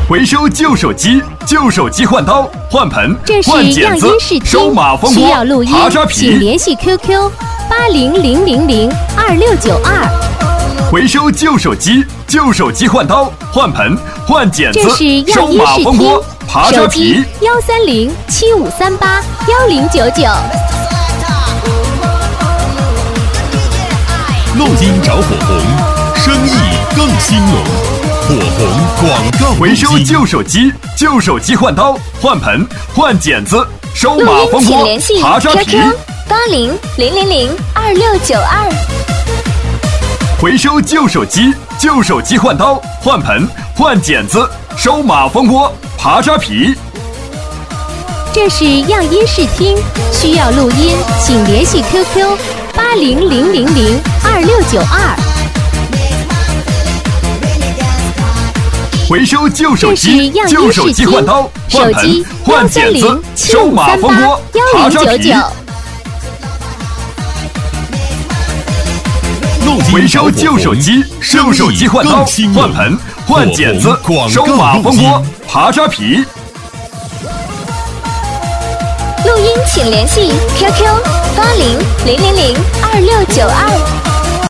回收旧手机，旧手机换刀换盆换剪子，收马蜂窝爬扎皮。 请联系 QQ 800002692。 回收旧手机，旧手机换刀换盆换剪子，收马蜂窝爬扎皮。 13075381099。 录音找火红，生意更兴隆。火红广告。 回收旧手机，旧手机换刀换盆换剪子，收马蜂窝爬扎皮。 800002692。 回收旧手机，旧手机换刀换盆换剪子，收马蜂窝爬扎皮。 这是样音视听，需要录音，请联系 QQ 800002692。 回收旧手机，旧手机换刀换盆换剪子，收马蜂窝爬扎皮。回收旧手机，旧手机换刀换盆换剪子，收马蜂窝爬扎皮。 录音请联系 QQ800002692。